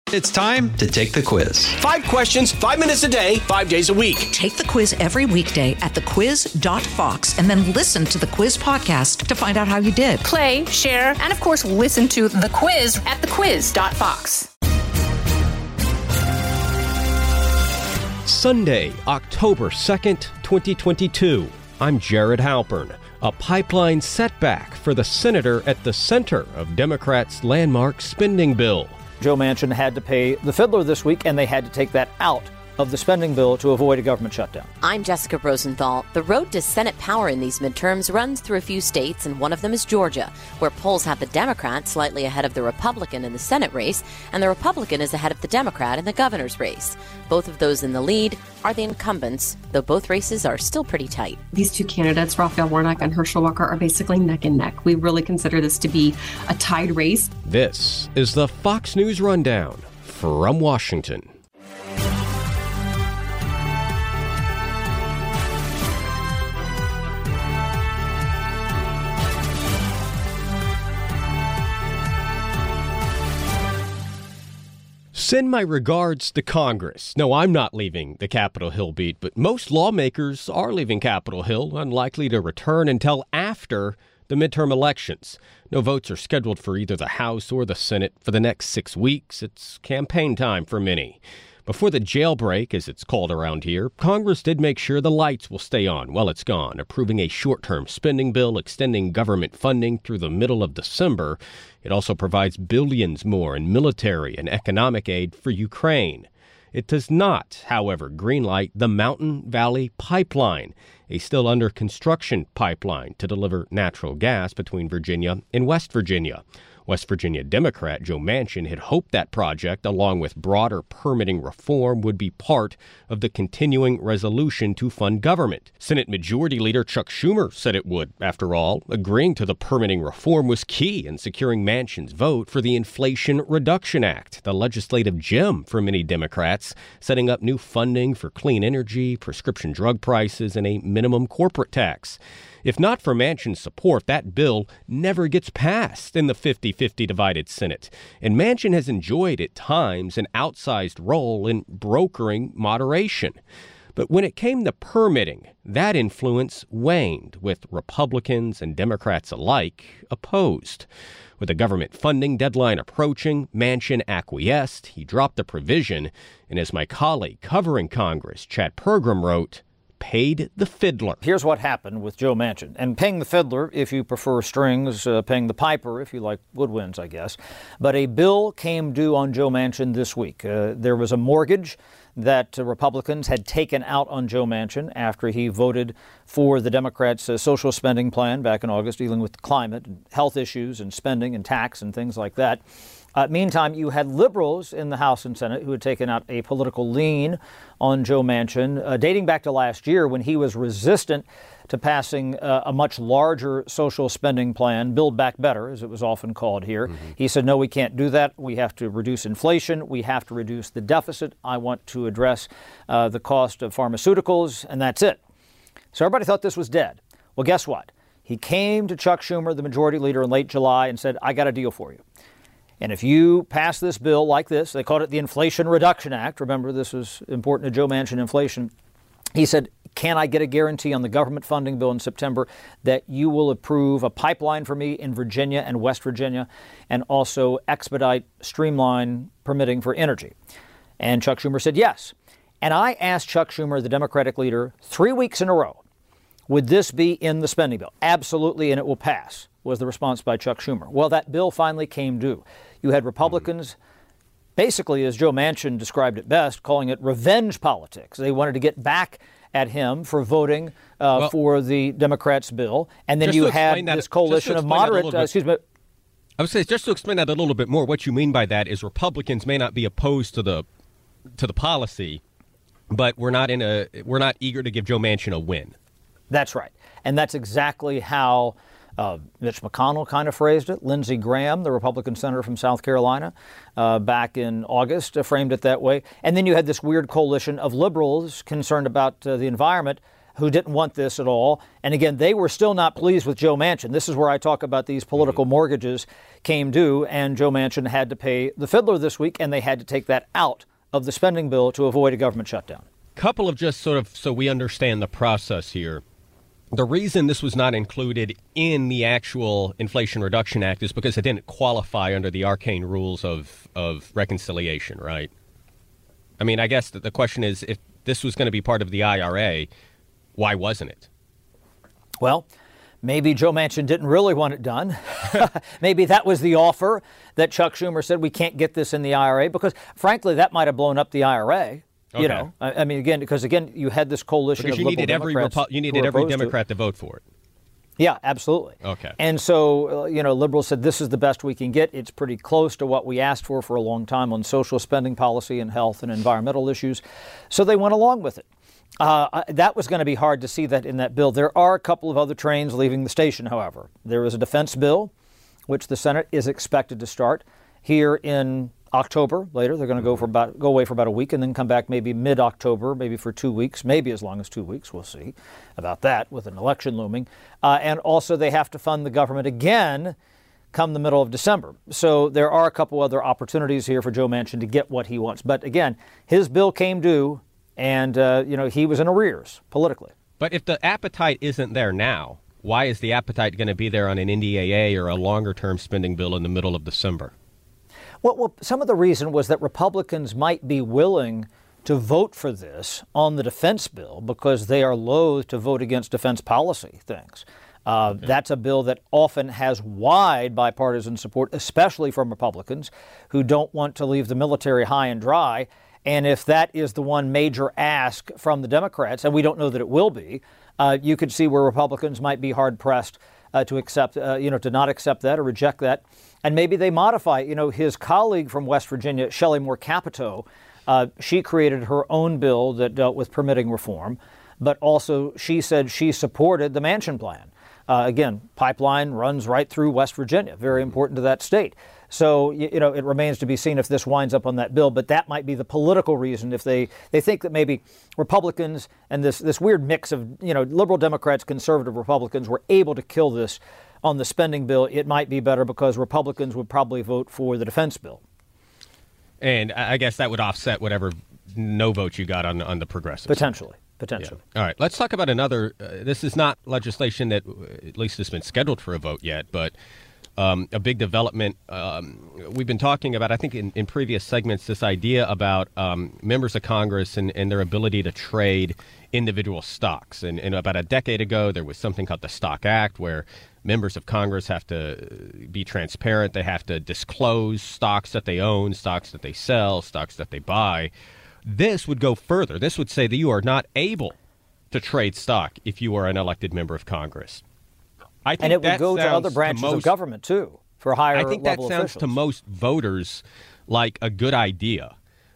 It's time to take the quiz. 5 questions, 5 minutes a day, 5 days a week. Take the quiz every weekday at thequiz.fox and then listen to the quiz podcast to find out how you did. Play, share, and of course, listen to the quiz at thequiz.fox. Sunday, October 2nd, 2022. I'm Jared Halpern. A pipeline setback for the senator at the center of Democrats' landmark spending bill. Joe Manchin had to pay the fiddler this week, and they had to take that out of the spending bill to avoid a government shutdown. I'm Jessica Rosenthal. The road to Senate power in these midterms runs through a few states, and one of them is Georgia, where polls have the Democrat slightly ahead of the Republican in the Senate race, and the Republican is ahead of the Democrat in the governor's race. Both of those in the lead are the incumbents, though both races are still pretty tight. These two candidates, Raphael Warnock and Herschel Walker, are basically neck and neck. We really consider this to be a tied race. This is the Fox News Rundown from Washington. Send my regards to Congress. No, I'm not leaving the Capitol Hill beat, but most lawmakers are leaving Capitol Hill, unlikely to return until after the midterm elections. No votes are scheduled for either the House or the Senate for the next 6 weeks. It's campaign time for many. Before the jailbreak, as it's called around here, Congress did make sure the lights will stay on while it's gone, approving a short-term spending bill extending government funding through the middle of December. It also provides billions more in military and economic aid for Ukraine. It does not, however, greenlight the Mountain Valley Pipeline, a still under construction pipeline to deliver natural gas between Virginia and West Virginia. West Virginia Democrat Joe Manchin had hoped that project, along with broader permitting reform, would be part of the continuing resolution to fund government. Senate Majority Leader Chuck Schumer said it would. After all, agreeing to the permitting reform was key in securing Manchin's vote for the Inflation Reduction Act, the legislative gem for many Democrats, setting up new funding for clean energy, prescription drug prices, and a minimum corporate tax. If not for Manchin's support, that bill never gets passed in the 50-50 divided Senate. And Manchin has enjoyed at times an outsized role in brokering moderation. But when it came to permitting, that influence waned, with Republicans and Democrats alike opposed. With the government funding deadline approaching, Manchin acquiesced. He dropped the provision. And as my colleague covering Congress, Chad Pergram, wrote, paid the fiddler. Here's what happened with Joe Manchin. And paying the fiddler, if you prefer strings, paying the piper, if you like woodwinds, I guess. But a bill came due on Joe Manchin this week. There was a mortgage that Republicans had taken out on Joe Manchin after he voted for the Democrats' social spending plan back in August, dealing with climate and health issues and spending and tax and things like that. Meantime, you had liberals in the House and Senate who had taken out a political lien on Joe Manchin, dating back to last year when he was resistant to passing a much larger social spending plan, Build Back Better, as it was often called here. Mm-hmm. He said, no, we can't do that. We have to reduce inflation. We have to reduce the deficit. I want to address the cost of pharmaceuticals, and that's it. So everybody thought this was dead. Well, guess what? He came to Chuck Schumer, the majority leader, in late July and said, I got a deal for you. And if you pass this bill like this, they called it the Inflation Reduction Act. Remember, this was important to Joe Manchin, inflation. He said, can I get a guarantee on the government funding bill in September that you will approve a pipeline for me in Virginia and West Virginia and also expedite, streamline permitting for energy? And Chuck Schumer said yes. And I asked Chuck Schumer, the Democratic leader, 3 weeks in a row, would this be in the spending bill? Absolutely, and it will pass, was the response by Chuck Schumer. Well, that bill finally came due. You had Republicans, basically, as Joe Manchin described it best, calling it revenge politics. They wanted to get back at him for voting for the Democrats' bill. And then you had this coalition of moderate, I would say, just to explain that a little bit more, what you mean by that is Republicans may not be opposed to the policy, but we're not eager to give Joe Manchin a win. That's right. And that's exactly how Mitch McConnell kind of phrased it. Lindsey Graham, the Republican senator from South Carolina, back in August, framed it that way. And then you had this weird coalition of liberals concerned about the environment who didn't want this at all. And again, they were still not pleased with Joe Manchin. This is where I talk about these political mortgages came due, and Joe Manchin had to pay the fiddler this week, and they had to take that out of the spending bill to avoid a government shutdown. Couple of just sort of so we understand the process here. The reason this was not included in the actual Inflation Reduction Act is because it didn't qualify under the arcane rules of reconciliation, right? I mean, I guess the question is, if this was going to be part of the IRA, why wasn't it? Well, maybe Joe Manchin didn't really want it done. Maybe that was the offer that Chuck Schumer said, we can't get this in the IRA, because frankly, that might have blown up the IRA. Okay. You know, I mean, again, you had this coalition because of liberal Democrats. You needed every Democrat to vote for it. Yeah, absolutely. Okay. And so, liberals said this is the best we can get. It's pretty close to what we asked for a long time on social spending policy and health and environmental issues. So they went along with it. That was going to be hard to see that in that bill. There are a couple of other trains leaving the station, however. There is a defense bill, which the Senate is expected to start here in October. Later, they're going to go away for about a week and then come back maybe mid-October, maybe for 2 weeks, maybe as long as 2 weeks. We'll see about that with an election looming. And also they have to fund the government again come the middle of December. So there are a couple other opportunities here for Joe Manchin to get what he wants. But again, his bill came due and, he was in arrears politically. But if the appetite isn't there now, why is the appetite going to be there on an NDAA or a longer-term spending bill in the middle of December? Well, some of the reason was that Republicans might be willing to vote for this on the defense bill because they are loath to vote against defense policy things. That's a bill that often has wide bipartisan support, especially from Republicans who don't want to leave the military high and dry. And if that is the one major ask from the Democrats, and we don't know that it will be, you could see where Republicans might be hard-pressed to accept, to not accept that or reject that. And maybe they modify, his colleague from West Virginia, Shelley Moore Capito, she created her own bill that dealt with permitting reform, but also she said she supported the Manchin plan. Again, pipeline runs right through West Virginia, very important to that state. So, it remains to be seen if this winds up on that bill, but that might be the political reason if they think that maybe Republicans and this weird mix of, liberal Democrats, conservative Republicans were able to kill this on the spending bill. It might be better because Republicans would probably vote for the defense bill. And I guess that would offset whatever no vote you got on the progressives. Potentially. Yeah. All right. Let's talk about another. This is not legislation that at least has been scheduled for a vote yet, but a big development. We've been talking about, I think, in previous segments, this idea about members of Congress and their ability to trade individual stocks. And about a decade ago, there was something called the Stock Act, where members of Congress have to be transparent. They have to disclose stocks that they own, stocks that they sell, stocks that they buy. This would go further. This would say that you are not able to trade stock if you are an elected member of Congress. I think and it would go to other branches of government, too, for higher level officials. I think that sounds to most voters like a good idea.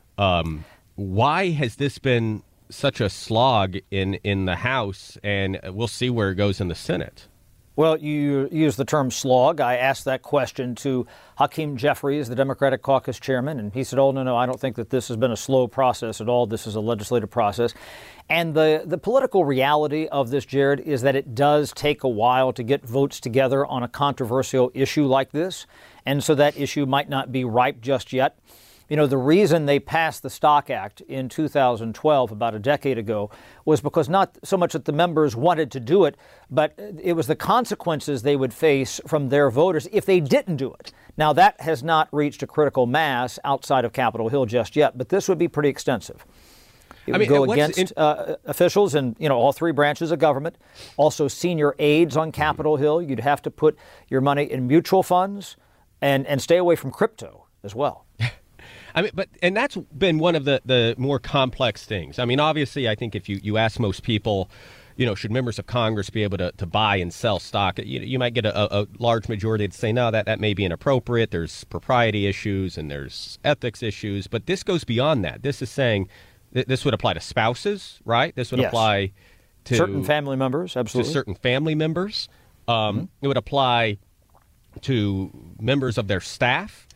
Why has this been such a slog in the House, and we'll see where it goes in the Senate? Well, you use the term slog. I asked that question to Hakeem Jeffries, the Democratic Caucus chairman, and he said, no, I don't think that this has been a slow process at all. This is a legislative process. And the political reality of this, Jared, is that it does take a while to get votes together on a controversial issue like this. And so that issue might not be ripe just yet. The reason they passed the Stock Act in 2012, about a decade ago, was because not so much that the members wanted to do it, but it was the consequences they would face from their voters if they didn't do it. Now, that has not reached a critical mass outside of Capitol Hill just yet, but this would be pretty extensive. It would go against officials in all three branches of government, also senior aides on Capitol Hill. You'd have to put your money in mutual funds and stay away from crypto as well. And that's been one of the more complex things. Obviously, I think if you ask most people, should members of Congress be able to buy and sell stock, you might get a large majority to say, no, that may be inappropriate. There's propriety issues and there's ethics issues. But this goes beyond that. This is saying this would apply to spouses, right? This would apply to certain family members, absolutely. To certain family members. It would apply to members of their staff.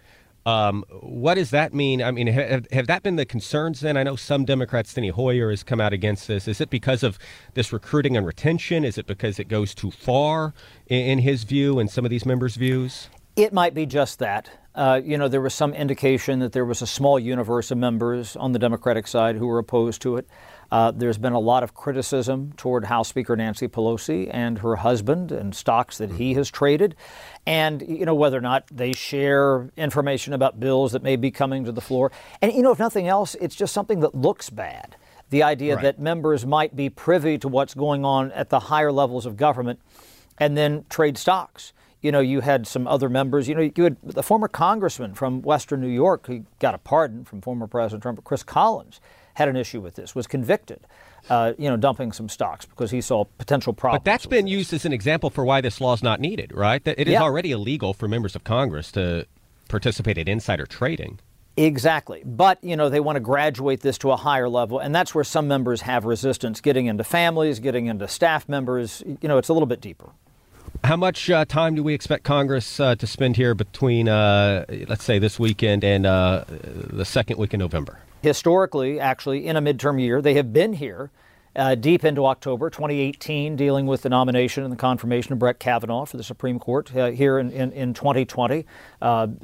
What does that mean? I mean, have that been the concerns then? I know some Democrats, Steny Hoyer, has come out against this. Is it because of this recruiting and retention? Is it because it goes too far in his view and some of these members' views? It might be just that. There was some indication that there was a small universe of members on the Democratic side who were opposed to it. There's been a lot of criticism toward House Speaker Nancy Pelosi and her husband and stocks that he has traded. And, whether or not they share information about bills that may be coming to the floor. And, if nothing else, it's just something that looks bad. The idea that members might be privy to what's going on at the higher levels of government and then trade stocks. You had some other members. You had the former congressman from Western New York who got a pardon from former President Trump, Chris Collins, had an issue with this, was convicted, dumping some stocks because he saw potential problems. But that's been used as an example for why this law is not needed, right? That it is already illegal for members of Congress to participate in insider trading. Exactly. But, they want to graduate this to a higher level. And that's where some members have resistance, getting into families, getting into staff members. It's a little bit deeper. How much time do we expect Congress to spend here between, let's say, this weekend and the second week in November? Historically, actually, in a midterm year, they have been here deep into October 2018, dealing with the nomination and the confirmation of Brett Kavanaugh for the Supreme Court here in 2020. In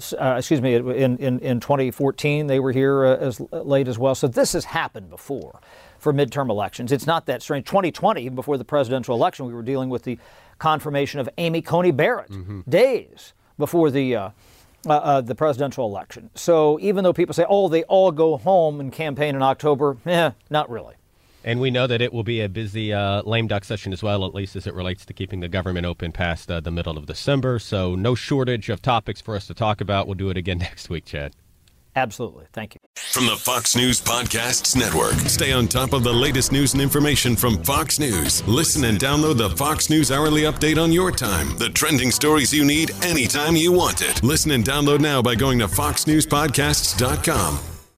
2014, they were here as late as well. So this has happened before for midterm elections. It's not that strange. 2020, even before the presidential election, we were dealing with the confirmation of Amy Coney Barrett days before the presidential election. So even though people say, they all go home and campaign in October, not really. And we know that it will be a busy lame duck session as well, at least as it relates to keeping the government open past the middle of December. So no shortage of topics for us to talk about. We'll do it again next week, Chad. Absolutely. Thank you. From the Fox News Podcasts Network. Stay on top of the latest news and information from Fox News. Listen and download the Fox News Hourly Update on your time. The trending stories you need anytime you want it. Listen and download now by going to foxnewspodcasts.com.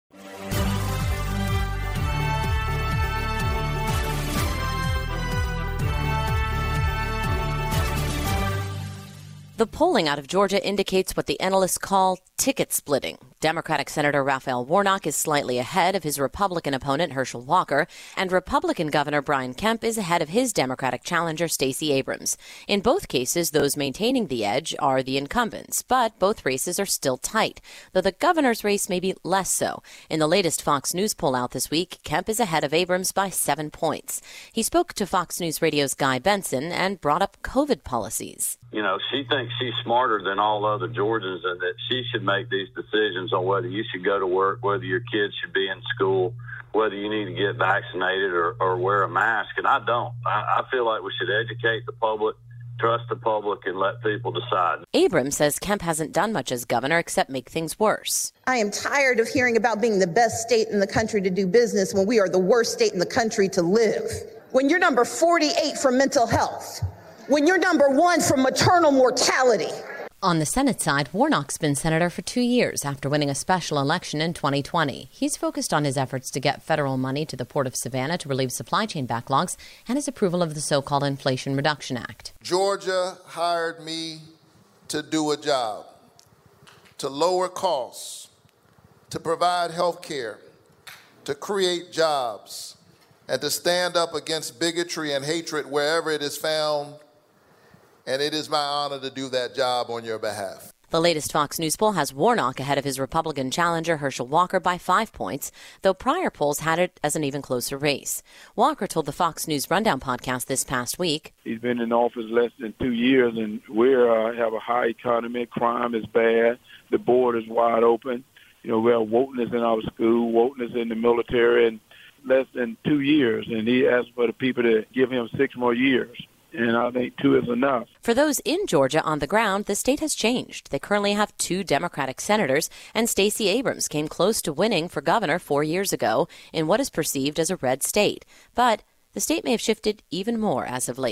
The polling out of Georgia indicates what the analysts call ticket splitting. Democratic Senator Raphael Warnock is slightly ahead of his Republican opponent Herschel Walker, and Republican Governor Brian Kemp is ahead of his Democratic challenger Stacey Abrams. In both cases, those maintaining the edge are the incumbents, but both races are still tight, though the governor's race may be less so. In the latest Fox News poll out this week, Kemp is ahead of Abrams by 7 points. He spoke to Fox News Radio's Guy Benson and brought up COVID policies. She thinks she's smarter than all other Georgians and that she should make these decisions on whether you should go to work, whether your kids should be in school, whether you need to get vaccinated or wear a mask. And I don't. I feel like we should educate the public, trust the public, and let people decide. Abrams says Kemp hasn't done much as governor except make things worse. I am tired of hearing about being the best state in the country to do business when we are the worst state in the country to live. When you're number 48 for mental health. When you're number 1 for maternal mortality. On the Senate side, Warnock's been senator for 2 years after winning a special election in 2020. He's focused on his efforts to get federal money to the Port of Savannah to relieve supply chain backlogs and his approval of the so-called Inflation Reduction Act. Georgia hired me to do a job, to lower costs, to provide health care, to create jobs, and to stand up against bigotry and hatred wherever it is found. And it is my honor to do that job on your behalf. The latest Fox News poll has Warnock ahead of his Republican challenger Herschel Walker by 5 points, though prior polls had it as an even closer race. Walker told the Fox News Rundown podcast this past week. He's been in office less than 2 years, and we have a high economy. Crime is bad. The border is wide open. We have wokeness in our school, wokeness in the military, and less than 2 years. And he asked for the people to give him 6 more years. And I think 2 is enough. For those in Georgia on the ground, the state has changed. They currently have 2 Democratic senators, and Stacey Abrams came close to winning for governor 4 years ago in what is perceived as a red state. But the state may have shifted even more as of late.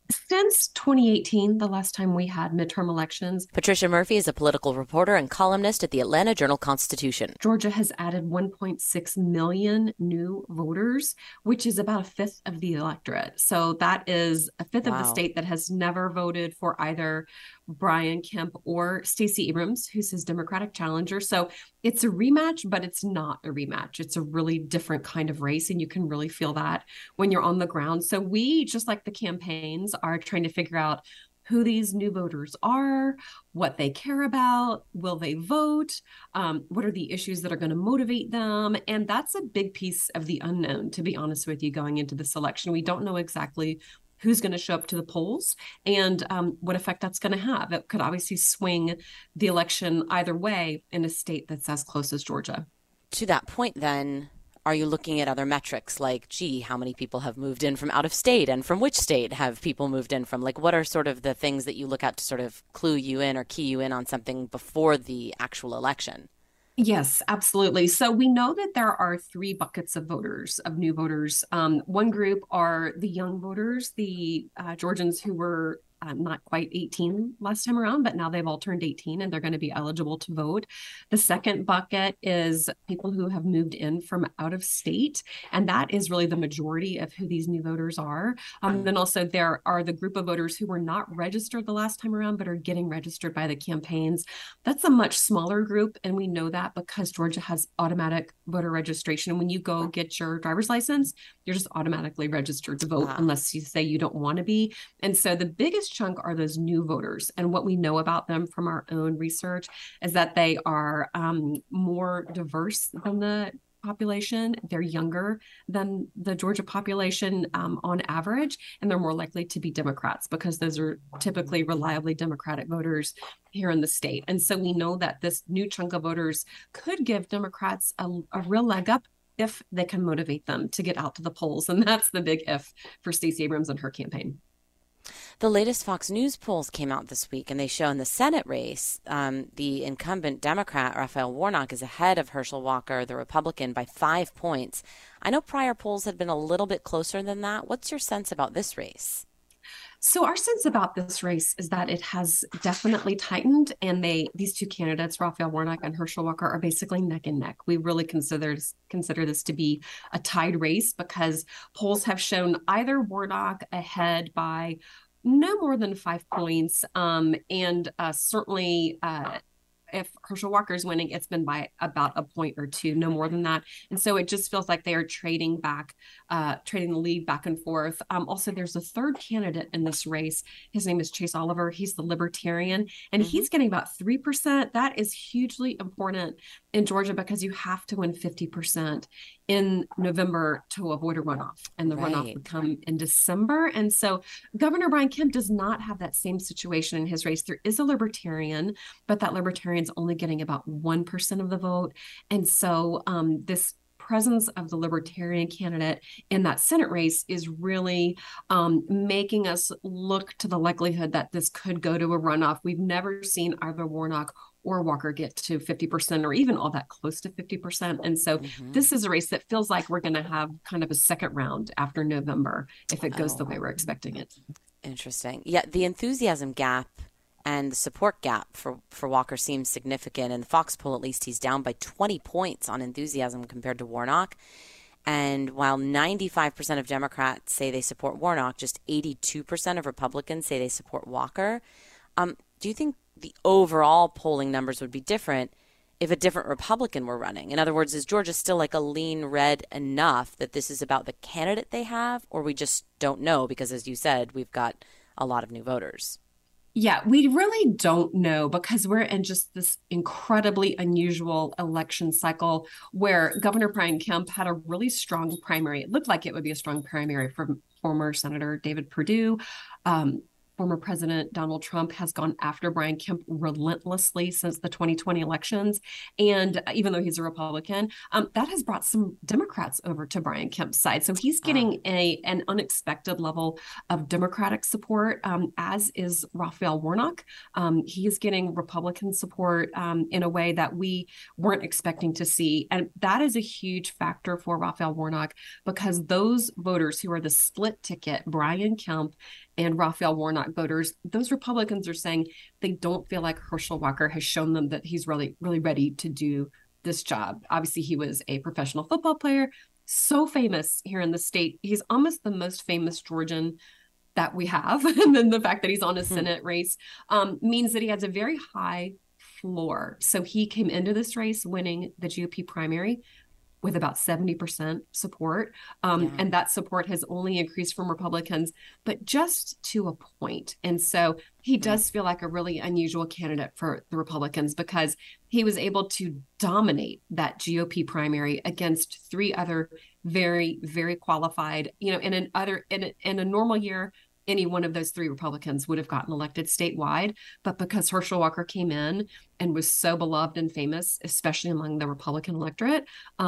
Since 2018, the last time we had midterm elections. Patricia Murphy is a political reporter and columnist at the Atlanta Journal-Constitution. Georgia has added 1.6 million new voters, which is about a fifth of the electorate. So that is a fifth of the state that has never voted for either Brian Kemp or Stacey Abrams, who's his Democratic challenger. So it's a rematch, but it's not a rematch. It's a really different kind of race, and you can really feel that when you're on the ground. So we, just like the campaigns, are trying to figure out who these new voters are, what they care about, will they vote, what are the issues that are going to motivate them. And that's a big piece of the unknown, to be honest with you, going into this election. We don't know exactly who's going to show up to the polls and what effect that's going to have. It could obviously swing the election either way in a state that's as close as Georgia. To that point, then, are you looking at other metrics like, how many people have moved in from out of state, and from which state have people moved in from? Like, what are sort of the things that you look at to sort of clue you in or key you in on something before the actual election? Yes, absolutely. So we know that there are three buckets of voters, of new voters. One group are the young voters, the Georgians who were not quite 18 last time around, but now they've all turned 18 and they're going to be eligible to vote. The second bucket is people who have moved in from out of state, and that is really the majority of who these new voters are. Then also there are the group of voters who were not registered the last time around, but are getting registered by the campaigns. That's a much smaller group, and we know that because Georgia has automatic voter registration. When you go get your driver's license, you're just automatically registered to vote unless you say you don't want to be. And so the biggest chunk are those new voters. And what we know about them from our own research is that they are more diverse than the population. They're younger than the Georgia population on average, and they're more likely to be Democrats because those are typically reliably Democratic voters here in the state. And so we know that this new chunk of voters could give Democrats a real leg up if they can motivate them to get out to the polls. And that's the big if for Stacey Abrams and her campaign. The latest Fox News polls came out this week, and they show in the Senate race, the incumbent Democrat, Raphael Warnock, is ahead of Herschel Walker, the Republican, by 5 points. I know prior polls had been a little bit closer than that. What's your sense about this race? So our sense about this race is that it has definitely tightened, and these two candidates, Raphael Warnock and Herschel Walker, are basically neck and neck. We really consider this to be a tied race because polls have shown either Warnock ahead by no more than 5 points, and certainly if Herschel Walker is winning, it's been by about a point or two, no more than that. And so it just feels like they are trading the lead back and forth. Also, there's a third candidate in this race. His name is Chase Oliver. He's the Libertarian, and he's getting about 3%. That is hugely important in Georgia because you have to win 50% in November to avoid a runoff, and the runoff would come in December. And so Governor Brian Kemp does not have that same situation in his race. There is a Libertarian, but that Libertarian's only getting about 1% of the vote. And so this presence of the Libertarian candidate in that Senate race is really making us look to the likelihood that this could go to a runoff. We've never seen either Warnock or Walker get to 50% or even all that close to 50%. And so this is a race that feels like we're going to have kind of a second round after November if it goes the way we're expecting it. Interesting. Yeah, the enthusiasm gap and the support gap for Walker seems significant. In the Fox poll, at least, he's down by 20 points on enthusiasm compared to Warnock. And while 95% of Democrats say they support Warnock, just 82% of Republicans say they support Walker. Do you think the overall polling numbers would be different if a different Republican were running? In other words, is Georgia still like a lean red enough that this is about the candidate they have, or we just don't know because, as you said, we've got a lot of new voters? Yeah, we really don't know because we're in just this incredibly unusual election cycle where Governor Brian Kemp had a really strong primary. It looked like it would be a strong primary for former Senator David Perdue. Former President Donald Trump has gone after Brian Kemp relentlessly since the 2020 elections. And even though he's a Republican, that has brought some Democrats over to Brian Kemp's side. So he's getting an unexpected level of Democratic support, as is Raphael Warnock. He is getting Republican support in a way that we weren't expecting to see. And that is a huge factor for Raphael Warnock because those voters who are the split ticket, Brian Kemp and Raphael Warnock voters, those Republicans are saying they don't feel like Herschel Walker has shown them that he's really, really ready to do this job. Obviously, he was a professional football player, so famous here in the state. He's almost the most famous Georgian that we have. And then the fact that he's on a Senate race means that he has a very high floor. So he came into this race winning the GOP primary with about 70% support. And that support has only increased from Republicans, but just to a point. And so he does feel like a really unusual candidate for the Republicans because he was able to dominate that GOP primary against three other very, very qualified, in a normal year, any one of those three Republicans would have gotten elected statewide. But because Herschel Walker came in and was so beloved and famous, especially among the Republican electorate,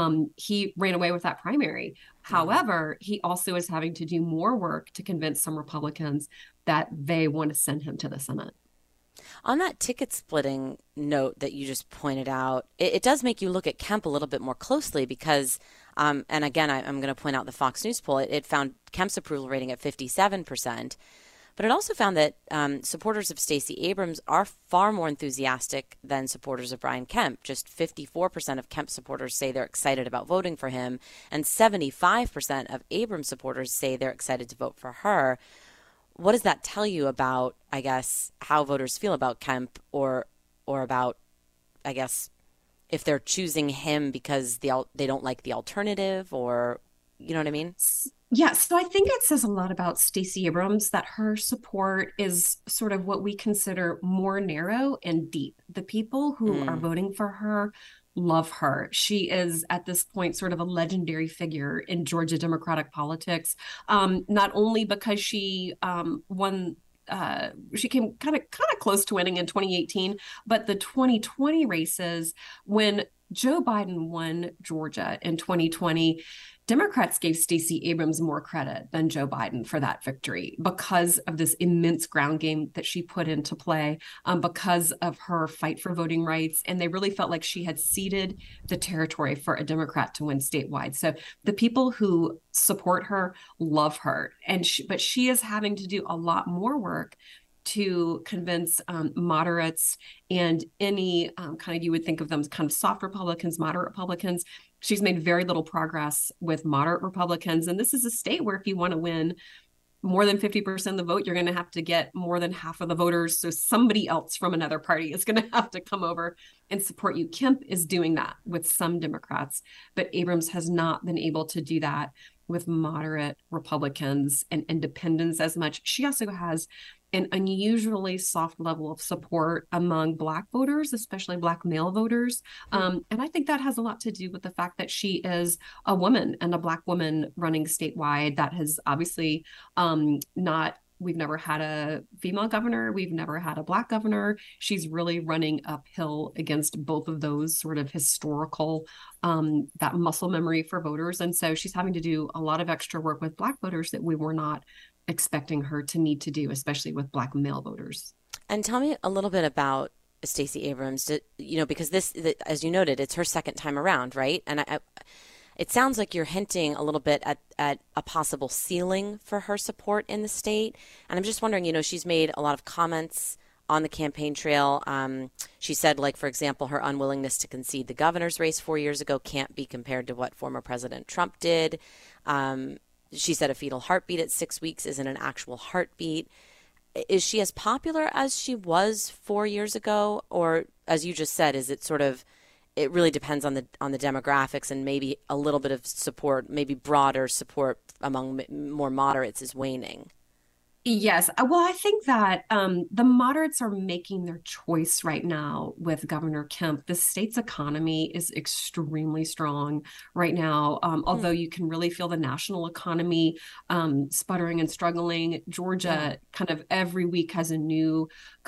he ran away with that primary. However, he also is having to do more work to convince some Republicans that they want to send him to the Senate. On that ticket splitting note that you just pointed out, it does make you look at Kemp a little bit more closely because, and again, I'm going to point out the Fox News poll, it found Kemp's approval rating at 57%, but it also found that supporters of Stacey Abrams are far more enthusiastic than supporters of Brian Kemp. Just 54% of Kemp supporters say they're excited about voting for him, and 75% of Abrams supporters say they're excited to vote for her. What does that tell you about, I guess, how voters feel about Kemp or about, I guess, if they're choosing him because they don't like the alternative, or, you know what I mean? Yeah, so I think it says a lot about Stacey Abrams that her support is sort of what we consider more narrow and deep. The people who are voting for her love her. She is at this point sort of a legendary figure in Georgia Democratic politics, not only because she won. She came kind of close to winning in 2018, but the 2020 races, when Joe Biden won Georgia in 2020, Democrats gave Stacey Abrams more credit than Joe Biden for that victory because of this immense ground game that she put into play, because of her fight for voting rights. And they really felt like she had ceded the territory for a Democrat to win statewide. So the people who support her love her. But she is having to do a lot more work to convince moderates and any you would think of them as kind of soft Republicans, moderate Republicans. She's made very little progress with moderate Republicans. And this is a state where if you want to win more than 50% of the vote, you're going to have to get more than half of the voters. So somebody else from another party is going to have to come over and support you. Kemp is doing that with some Democrats, but Abrams has not been able to do that with moderate Republicans and independents as much. She also has an unusually soft level of support among Black voters, especially Black male voters. And I think that has a lot to do with the fact that she is a woman and a Black woman running statewide. That has obviously we've never had a female governor. We've never had a Black governor. She's really running uphill against both of those sort of historical, that muscle memory for voters. And so she's having to do a lot of extra work with Black voters that we were not expecting her to need to do, especially with Black male voters. And tell me a little bit about Stacey Abrams, because this, as you noted, it's her second time around, right? And it sounds like you're hinting a little bit at a possible ceiling for her support in the state. And I'm just wondering, she's made a lot of comments on the campaign trail. She said, like, for example, her unwillingness to concede the governor's race 4 years ago can't be compared to what former President Trump did. She said a fetal heartbeat at 6 weeks isn't an actual heartbeat. Is she as popular as she was 4 years ago? Or, as you just said, is it sort of, it really depends on the demographics, and maybe a little bit of support, maybe broader support among more moderates is waning? Yes. Well, I think that the moderates are making their choice right now with Governor Kemp. The state's economy is extremely strong right now, although you can really feel the national economy sputtering and struggling. Georgia kind of every week has a new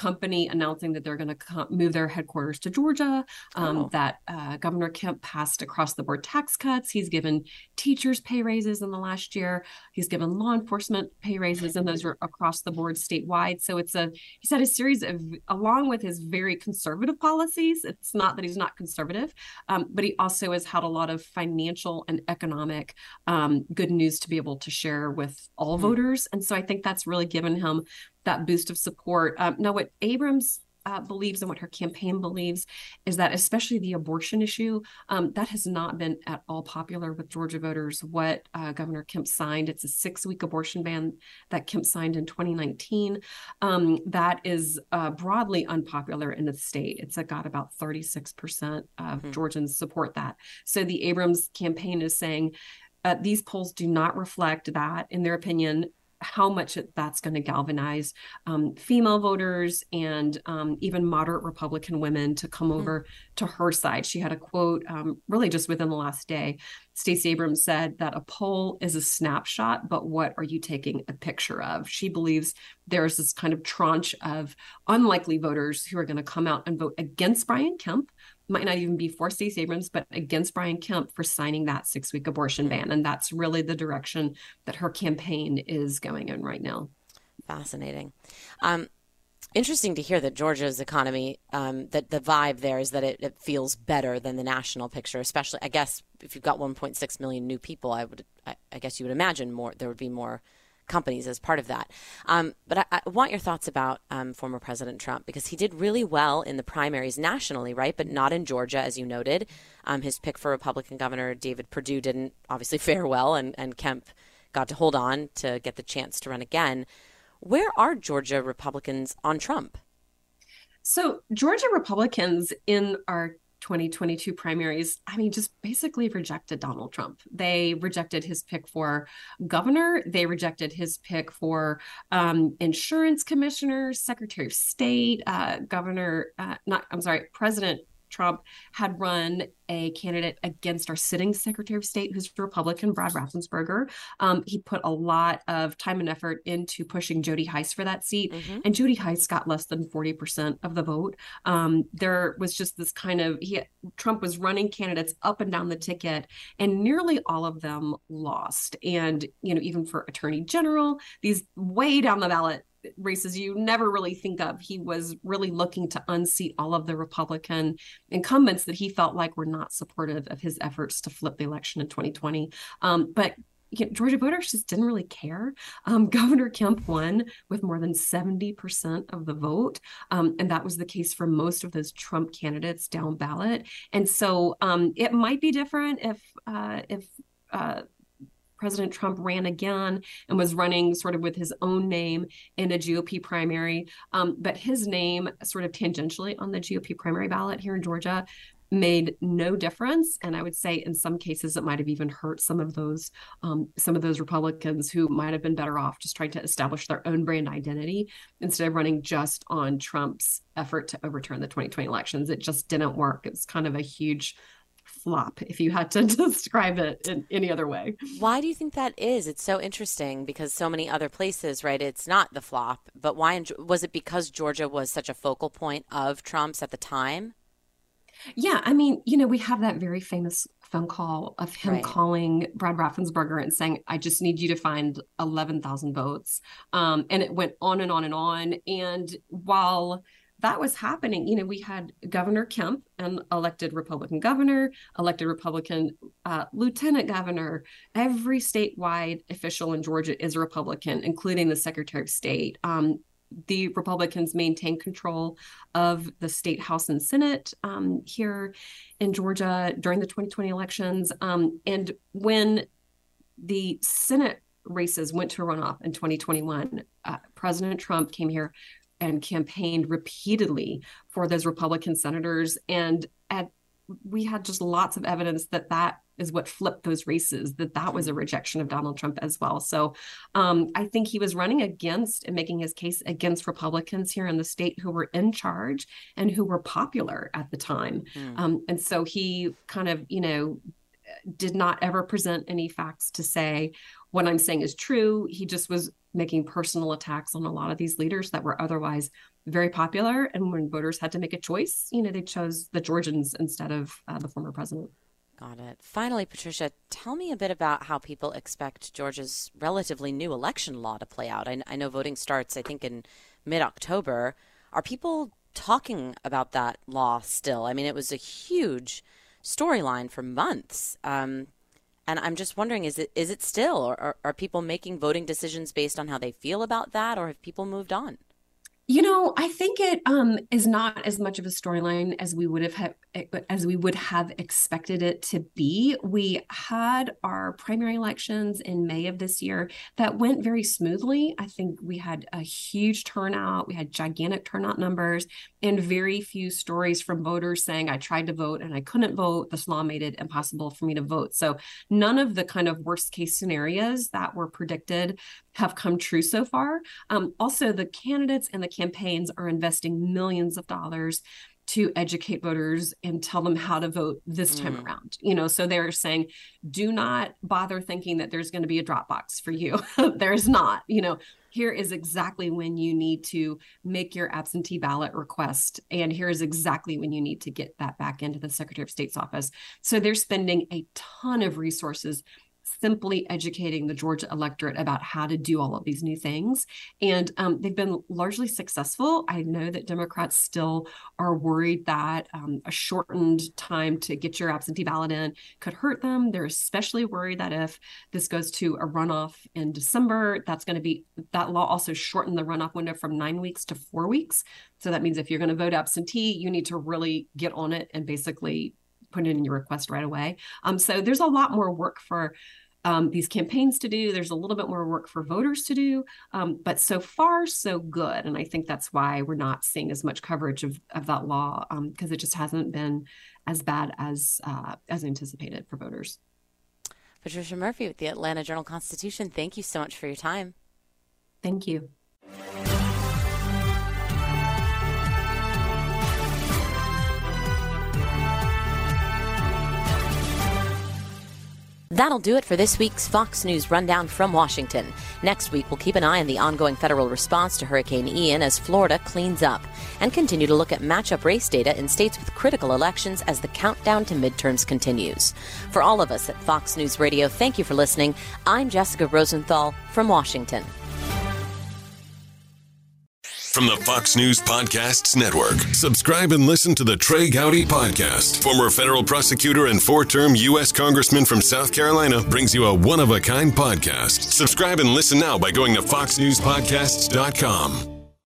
company announcing that they're going to move their headquarters to Georgia, that Governor Kemp passed across-the-board tax cuts. He's given teachers pay raises in the last year. He's given law enforcement pay raises, and those are across the board statewide. So he's had a series of, along with his very conservative policies, it's not that he's not conservative, but he also has had a lot of financial and economic good news to be able to share with all voters. And so I think that's really given him that boost of support. Now, what Abrams believes and what her campaign believes is that especially the abortion issue, that has not been at all popular with Georgia voters. What Governor Kemp signed, it's a 6-week abortion ban that Kemp signed in 2019. That is broadly unpopular in the state. It's got about 36% of Georgians support that. So the Abrams campaign is saying these polls do not reflect that, in their opinion, how much that's going to galvanize female voters and even moderate Republican women to come over to her side. She had a quote really just within the last day. Stacey Abrams said that a poll is a snapshot, but what are you taking a picture of? She believes there's this kind of tranche of unlikely voters who are going to come out and vote against Brian Kemp, might not even be for Stacey Abrams, but against Brian Kemp for signing that 6-week abortion ban. And that's really the direction that her campaign is going in right now. Fascinating. Interesting to hear that Georgia's economy, that the vibe there is that it feels better than the national picture, especially, I guess, if you've got 1.6 million new people, I guess you would imagine there would be more companies as part of that. But I want your thoughts about former President Trump, because he did really well in the primaries nationally, right? But not in Georgia, as you noted. His pick for Republican Governor David Perdue didn't obviously fare well, and Kemp got to hold on to get the chance to run again. Where are Georgia Republicans on Trump? So Georgia Republicans in our 2022 primaries, just basically rejected Donald Trump. They rejected his pick for governor. They rejected his pick for insurance commissioner, Secretary of State, President Trump had run a candidate against our sitting Secretary of State, who's Republican, Brad Raffensperger. He put a lot of time and effort into pushing Jody Hice for that seat, and Jody Hice got less than 40% of the vote. There was just this kind of, Trump was running candidates up and down the ticket, and nearly all of them lost. And, even for Attorney General, these way down the ballot races you never really think of, he was really looking to unseat all of the Republican incumbents that he felt like were not supportive of his efforts to flip the election in 2020. But Georgia voters just didn't really care. Governor Kemp won with more than 70% of the vote. And that was the case for most of those Trump candidates down ballot. And so it might be different if President Trump ran again and was running sort of with his own name in a GOP primary. But his name sort of tangentially on the GOP primary ballot here in Georgia made no difference. And I would say in some cases it might have even hurt some of those Republicans who might have been better off just trying to establish their own brand identity instead of running just on Trump's effort to overturn the 2020 elections. It just didn't work. It was kind of a huge flop, if you had to describe it in any other way. Why do you think that is? It's so interesting because so many other places, right, it's not the flop. But why? Was it because Georgia was such a focal point of Trump's at the time? Yeah, we have that very famous phone call of him calling Brad Raffensperger and saying, I just need you to find 11,000 votes. And it went on and on and on. And while that was happening, we had Governor Kemp, an elected Republican governor, elected Republican lieutenant governor. Every statewide official in Georgia is a Republican, including the Secretary of State. The Republicans maintain control of the state House and Senate here in Georgia during the 2020 elections. And when the Senate races went to a runoff in 2021, President Trump came here and campaigned repeatedly for those Republican senators. And we had just lots of evidence that is what flipped those races, that was a rejection of Donald Trump as well. So I think he was running against and making his case against Republicans here in the state who were in charge and who were popular at the time. And so he kind of, did not ever present any facts to say what I'm saying is true. He just was making personal attacks on a lot of these leaders that were otherwise very popular. And when voters had to make a choice, they chose the Georgians instead of the former president. Got it. Finally, Patricia, tell me a bit about how people expect Georgia's relatively new election law to play out. I know voting starts, I think, in mid-October. Are people talking about that law still? I mean, it was a huge storyline for months. And I'm just wondering, is it still, or are people making voting decisions based on how they feel about that, or have people moved on? I think it is not as much of a storyline as we would have expected it to be. We had our primary elections in May of this year that went very smoothly. I think we had a huge turnout. We had gigantic turnout numbers and very few stories from voters saying, I tried to vote and I couldn't vote. This law made it impossible for me to vote. So none of the kind of worst case scenarios that were predicted have come true so far. Also, the candidates and the campaigns are investing millions of dollars to educate voters and tell them how to vote this time around. So they're saying, do not bother thinking that there's going to be a drop box for you. There's not. Here is exactly when you need to make your absentee ballot request. And here is exactly when you need to get that back into the Secretary of State's office. So they're spending a ton of resources simply educating the Georgia electorate about how to do all of these new things. And they've been largely successful. I know that Democrats still are worried that a shortened time to get your absentee ballot in could hurt them. They're especially worried that if this goes to a runoff in December, that law also shortened the runoff window from 9 weeks to 4 weeks. So that means if you're going to vote absentee, you need to really get on it and basically put it in your request right away. So there's a lot more work for these campaigns to do. There's a little bit more work for voters to do, but so far, so good. And I think that's why we're not seeing as much coverage of that law, because it just hasn't been as bad as anticipated for voters. Patricia Murphy with the Atlanta Journal-Constitution, thank you so much for your time. Thank you. That'll do it for this week's Fox News Rundown from Washington. Next week, we'll keep an eye on the ongoing federal response to Hurricane Ian as Florida cleans up, and continue to look at matchup race data in states with critical elections as the countdown to midterms continues. For all of us at Fox News Radio, thank you for listening. I'm Jessica Rosenthal from Washington. From the Fox News Podcasts Network, subscribe and listen to the Trey Gowdy Podcast. Former federal prosecutor and 4-term U.S. Congressman from South Carolina brings you a one-of-a-kind podcast. Subscribe and listen now by going to foxnewspodcasts.com.